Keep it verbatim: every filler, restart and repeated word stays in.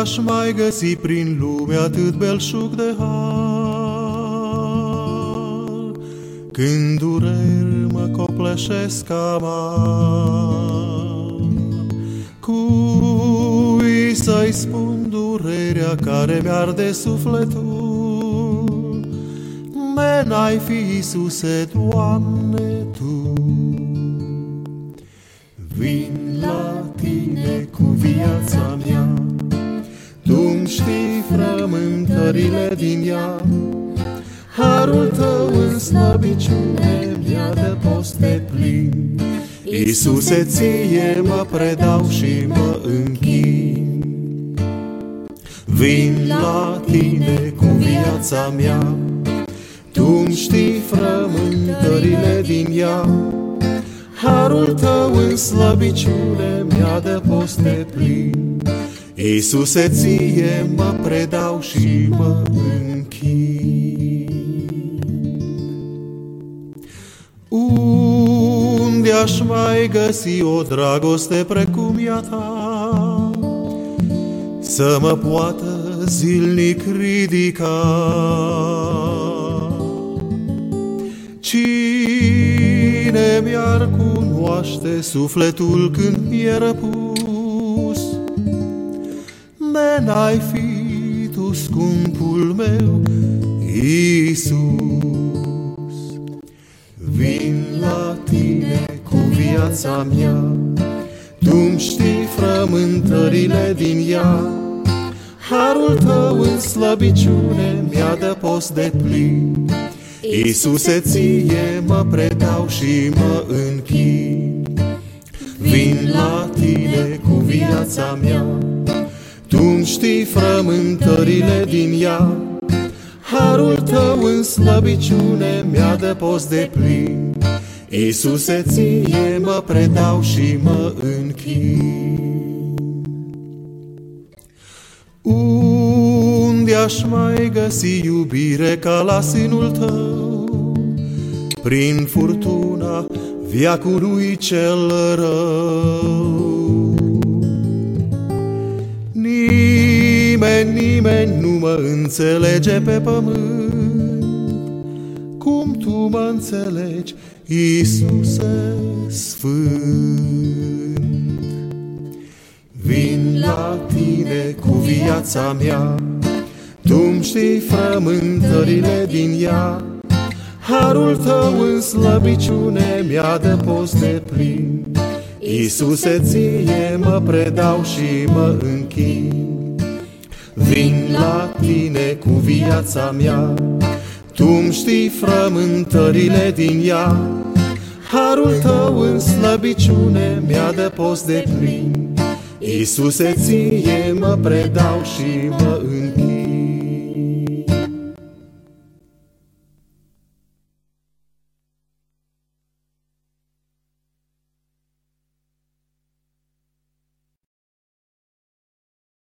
aș mai găsi prin lume atât belșug de har, când dureri mă copleșesc amar. Cui să-i spun durerea care mi-arde sufletul? Men-ai fi, Iisuse, Doamne, Tu. Vin la Tine cu viața mea, Tu-mi știi frământările din ea. Harul Tău în slăbiciune mi-a de post de plin. Iisuse, Ție mă predau și mă închin. Vin la Tine cu viața mea, Tu-mi știi frământările din ea. Harul Tău în slăbiciune mi-a de post de plin. Iisuse, Ție mă predau și mă închin. Unde aș mai găsi o dragoste precum ea Ta, să mă poată zilnic ridica? Cine mi-ar cunoaște sufletul când e răpus? Men-ai fi Tu, scumpul meu, Iisus. Vin la Tine cu viața mea, Tu-mi știi frământările din ea. Harul Tău în slăbiciune mi-a de post de plin. Iisuse, Ție mă predau și mă închin. Vin la Tine cu viața mea, Tu-mi știi frământările din ea. Harul Tău în slăbiciune mi-a de post de plin. Iisuse, Ție mă predau și mă închin. Unde aș mai găsi iubire ca la sinul Tău? Prin furtuna veacului cel rău. Nimeni, nimeni nu mă înțelege pe pământ cum Tu mă înțelegi, Iisuse Sfânt. Vin la Tine cu viața mea, Tu-mi știi frământările din ea. Harul Tău în slăbiciune mi-a de post de plin. Iisuse, Ție mă predau și mă închin. Vin la Tine cu viața mea, Tu-mi știi frământările din ea. Harul Tău în slăbiciune mi-a de post de plin. Iisuse, Ție mă predau și mă închin.